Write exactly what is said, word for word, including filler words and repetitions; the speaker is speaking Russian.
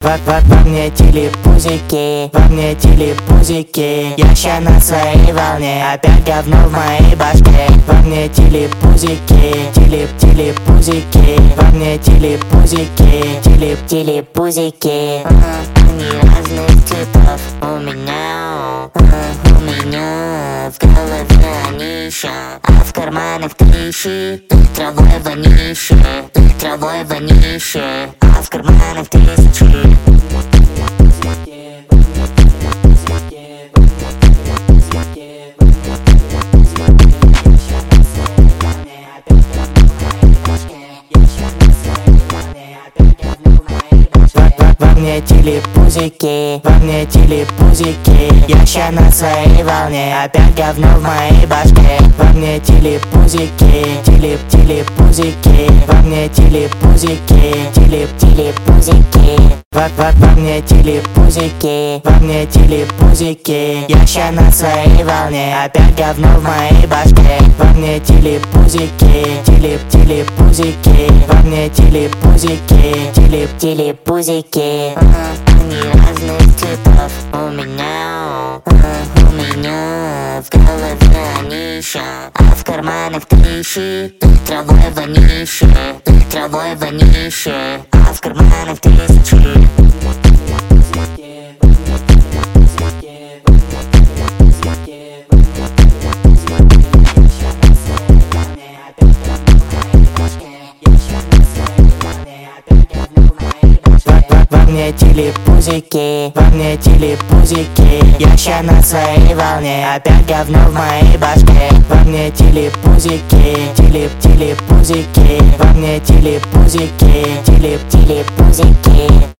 Во, во, во мне телепузики, во мне телепузики. Я ща на своей волне, опять говно в моей башке. Во мне телепузики, телеп, телепузики. Во мне телепузики, телеп, телепузики. Они разных цветов у меня, у меня в голове они еще, а в карманах трещи, травой вонище, травой вонище, а в карманах тысячи. Во мне телепузики, во мне телепузики. Я ща на своей волне, опять говно в моей башке. Во мне телепузики, телеп, телепузики. Во мне телепузики, телеп, телепузики. Во, во, во мне телепузики, во мне телепузики. Я ща на своей волне, опять говно в моей башке. Во мне телепузики, телеп, телепузики. Во мне телепузики, телеп, телепузики. Они разных цветов у меня, у меня в голове они еще, а в карманах трещи, травой вонище, травой вонище, а в карманах тысячи. Во мне телепузики, во мне телепузики. Я ща на своей волне, опять говно в моей башке. Во мне телепузики, телеп, телепузики. Во мне телепузики, телеп, телепузики.